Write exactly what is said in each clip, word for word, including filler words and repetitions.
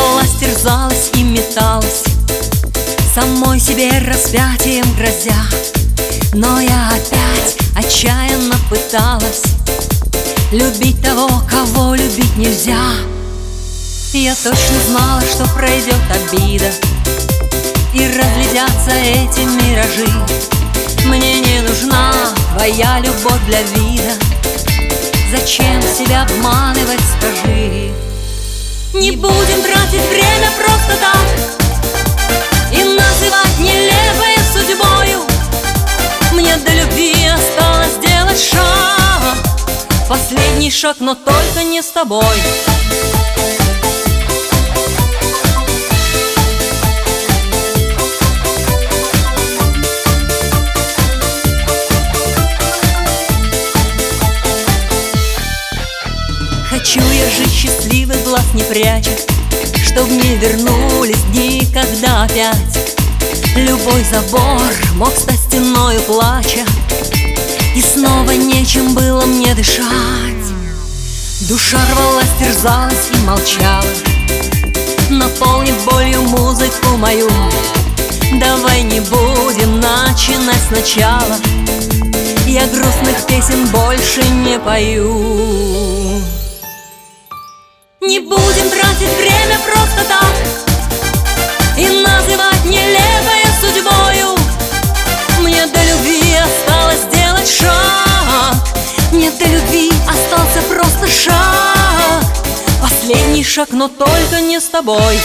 рвалась, терзалась и металась, самой себе распятием грозя. Но я опять отчаянно пыталась любить того, кого любить нельзя. Я точно знала, что пройдет обида и разлетятся эти миражи. Мне не нужна твоя любовь для вида. Зачем себя обманывать, скажи? Не будем тратить время просто так и называть нелепой судьбою. Мне до любви осталось сделать шаг, последний шаг, но только не с тобой. Хочу я жить счастливый, глаз не пряча, чтоб не вернулись дни, когда опять любой забор мог стать стеною плача, и снова нечем было мне дышать. Душа рвалась, терзалась и молчала, наполнив болью музыку мою. Давай не будем начинать сначала, я грустных песен больше не пою. Не будем тратить время просто так и называть нелепой судьбою. Мне до любви осталось сделать шаг, мне до любви остался просто шаг, последний шаг, но только не с тобой.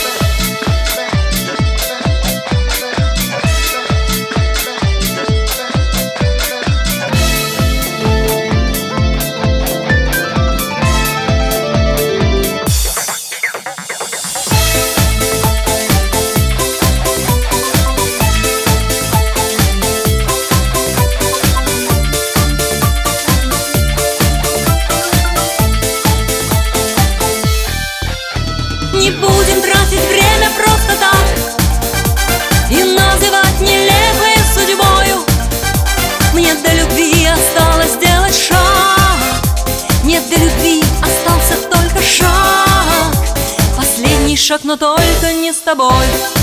Не будем тратить время просто так и называть нелепой судьбою. Мне до любви осталось сделать шаг, мне до любви остался только шаг, последний шаг, но только не с тобой.